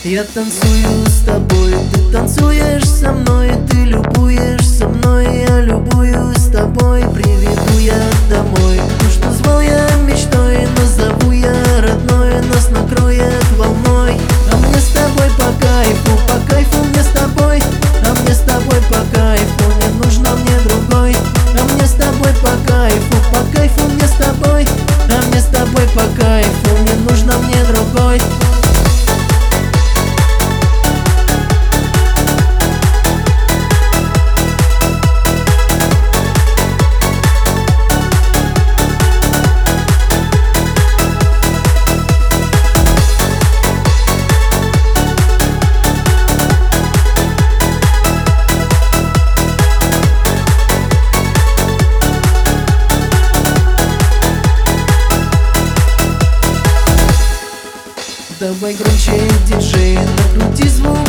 Я танцую с тобой, ты танцуешь со мной, ты любуешься мной, я любуюсь с тобой. Приведу я домой то, что звал я мечтой, назову я родной, нас накроет волной. А мне с тобой по кайфу мне с тобой, а мне с тобой по кайфу, не нужно мне другой. А мне с тобой по кайфу мне с тобой, а мне с тобой по кайфу, не нужно мне другой. Давай громче, диджей, накрути звук